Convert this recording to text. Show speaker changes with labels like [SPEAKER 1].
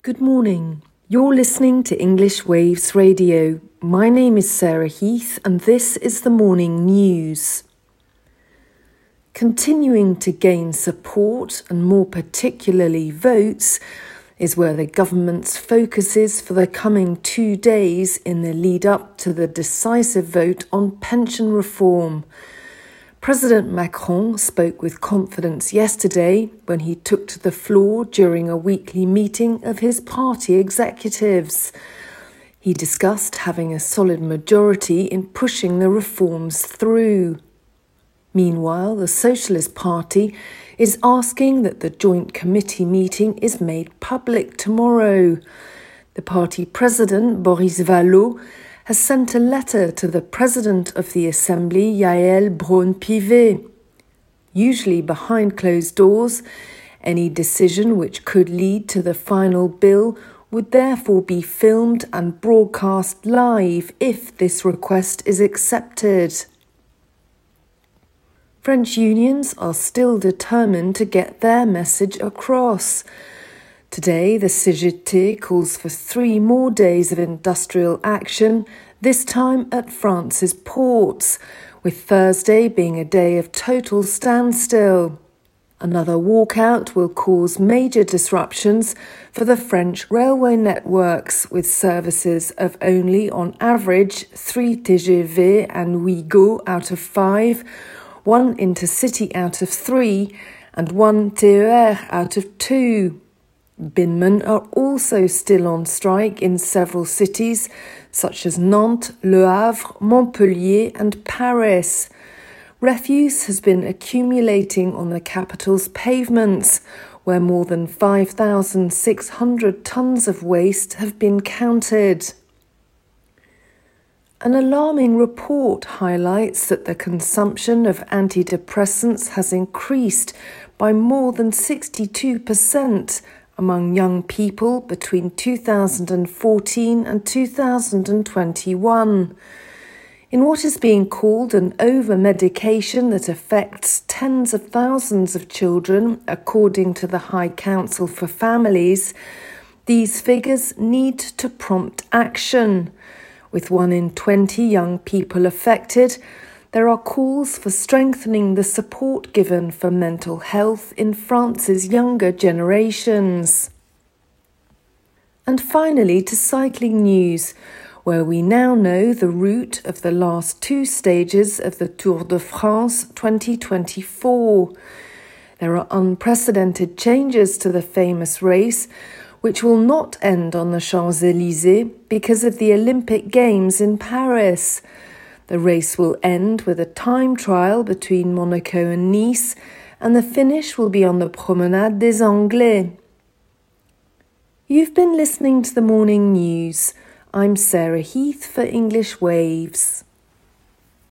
[SPEAKER 1] Good morning. You're listening to English Waves Radio. My name is Sarah Heath and this is the morning news. Continuing to gain support and more particularly votes is where the government's focus is for the coming 2 days in the lead up to the decisive vote on pension reform. President Macron spoke with confidence yesterday when he took to the floor during a weekly meeting of his party executives. He discussed having a solid majority in pushing the reforms through. Meanwhile, the Socialist Party is asking that the joint committee meeting is made public tomorrow. The party president, Boris Vallaud, has sent a letter to the President of the Assembly, Yael Braun-Pivet. Usually behind closed doors, any decision which could lead to the final bill would therefore be filmed and broadcast live if this request is accepted. French unions are still determined to get their message across. Today, the CGT calls for 3 more days of industrial action, this time at France's ports, with Thursday being a day of total standstill. Another walkout will cause major disruptions for the French railway networks, with services of only, on average, 3 TGV and Ouigo out of 5, 1 intercity out of 3, and 1 TER out of 2. Binmen are also still on strike in several cities, such as Nantes, Le Havre, Montpellier and Paris. Refuse has been accumulating on the capital's pavements, where more than 5,600 tons of waste have been counted. An alarming report highlights that the consumption of antidepressants has increased by more than 62% among young people between 2014 and 2021. In what is being called an over-medication that affects tens of thousands of children, according to the High Council for Families, these figures need to prompt action. With 1 in 20 young people affected, there are calls for strengthening the support given for mental health in France's younger generations. And finally, to cycling news, where we now know the route of the last 2 stages of the Tour de France 2024. There are unprecedented changes to the famous race, which will not end on the Champs-Élysées because of the Olympic Games in Paris. The race will end with a time trial between Monaco and Nice, and the finish will be on the Promenade des Anglais. You've been listening to the morning news. I'm Sarah Heath for English Waves.